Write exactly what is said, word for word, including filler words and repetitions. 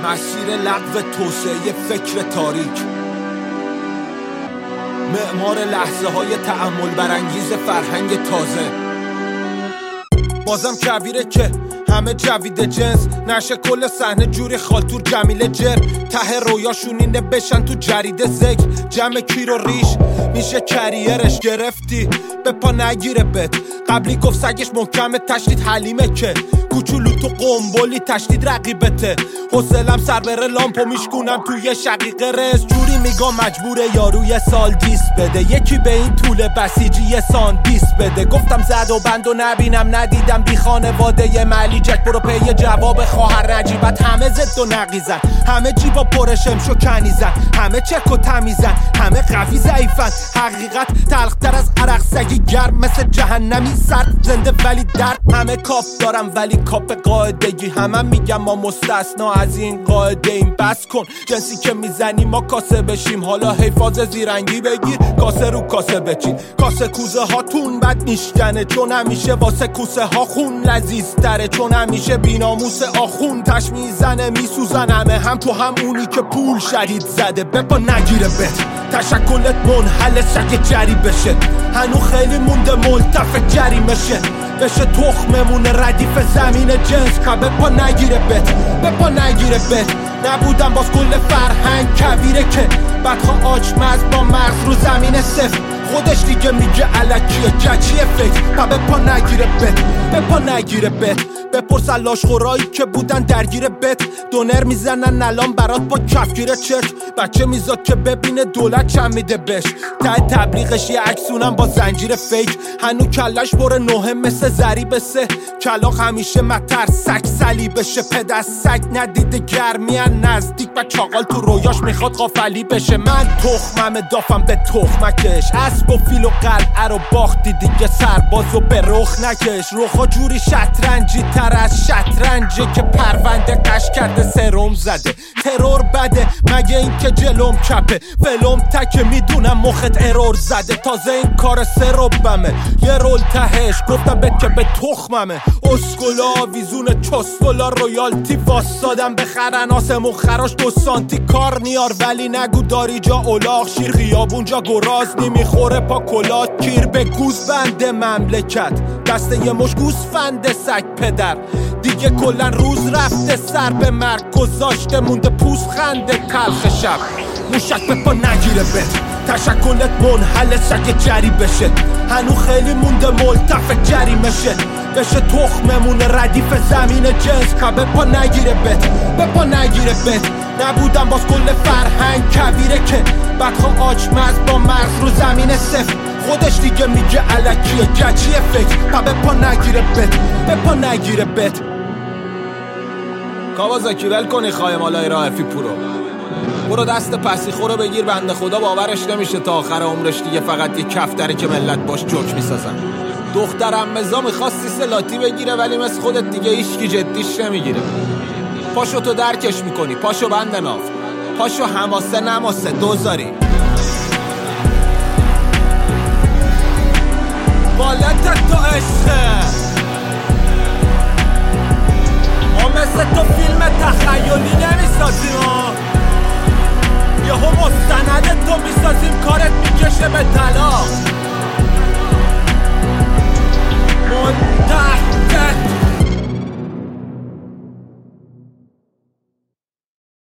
مسیر لغو توسعه فکر تاریک، معمار لحظه های تأمل برانگیز فرهنگ تازه. بازم کویره که همه جوید جنس نشه کل صحنه جوری خالتور جمیله جر، ته رویاشون اینه بشن تو جریده ذکر، جمع کیر و ریش میشه کریرش. گرفتی به پا نگیره بت، قبلی گفت سگش محکمه تشدید حلیمه که کوچولو تو قنبلی تشدید رقیبته. حوصلم سر بره لامپو میشکونم توی شقیقه رس، جوری میگا مجبوره یارو یه سال دیس بده، یکی به این طول بسیجی یه سان دیس بده. گفتم زد و بند و نبینم ندیدم بی خانواده ی ملی جک، برو پی جواب خواهر نجیبت. همه زد و نقیزن، همه جیبا پر شمشو کنیزن، همه چک و تمیزن، همه قوی ضعیفن. حقیقت تلختر از عرق سگی گرم، مثل جهنمی سرد زنده ولی درد. همه کاف دارم ولی کاپ قاعدگی، همه میگم ما مستثنا از این قاعده ایم. بس کن جنسی که میزنی ما کاسه بشیم، حالا حفاظ زیرنگی بگیر کاسه رو کاسه بچین. کاسه کوزه هاتون بد میشکنه چون همیشه واسه کوسه ها خون لذیذ تره، چون همیشه بیناموس آخون تش میزنه میسوزن همه هم تو هم اونی که پول شدید زده. بپا نگیره بت تشکلت منحل شک جری بشه، هنو خیلی مونده ملتف جریمه شه بشه تخممونه ردیف زمین جنس. بپا نگیره بت بپا نگیره بت، نبودم باز کل فرهنگ کویره که بدخوا آچمز با مغز رو زمین صفر، خودش دیگه میگه الکیه گچیه فکر. پا بپا نگیره بت بپا نگیره بت، بپرس لاشخورایی که بودن درگیر بت، دونر میزنن الان برات با کفگیر چک. بچه میزاد که ببینه دولت چند میده بش، ته تبلیغش یه عکسونم با زنجیر فیک، هنو کلش بره نوه مثل زریب سه. کلاق همیشه متر سگ سلی بشه، پدر سگ ندیده گرمی نزدیک و چاقال تو رویاش میخواد غافلی بشه. من تخمم دافم به تخمکش، اسب و فیل و قلعه رو باختی دیگه سربازو به رخ نکش. رخا جوری شطرنجی تر از شطرنجه که پرونده قش کرده سرم زده. ترور بده مگه این که جلوم کپه، ولوم تکه میدونم مخت ارور زده. تازه این کار سربمه یه رول تهش، گفتم بهت که به تخممه. اسکولا ویزون چستولا رویالتی واسادم به خرناسم و خراش دو سانتی کار نیار، ولی نگو داری جا اولاغ شیر خیابون جا گراز نمیخوره پا کلات کیر. به گوز بنده مملکت دسته یه مش گوز فنده سگ پدر، دیگه کلن روز رفته سر به مرگ گذاشته مونده پوست خنده تلخ شب. موشک به پا نگیره بت تشکلت منحل شک جری بشه، هنو خیلی مونده ملتف جریمه شه بشه تخممونه ردیف زمین جنس. به پا نگیره بت به پا نگیره بت، نبودم باز کل فرهنگ کویره که بدخوا آچمز با مغز رو زمین صفر، خودش دیگه میگه الکیه گچیه فکر. پا به پا نگیره بت به پا نگیره بت. کاوازاکی ول کنی خواهی مالای رائفی پورو، برو دست پسی خورو بگیر، بنده خدا باورش نمیشه تا آخر عمرش دیگه فقط یه کفتره که ملت باش جوک میسازن. دخترم مزا میخواستی سلاتی بگیره ولی مثل خودت دیگه هیچکی جدیش نمیگیره. پاشو تو درکش میکنی، پاشو بند ناف، پاشو حماسه نماسه دوزاری بالتت تو عشقه.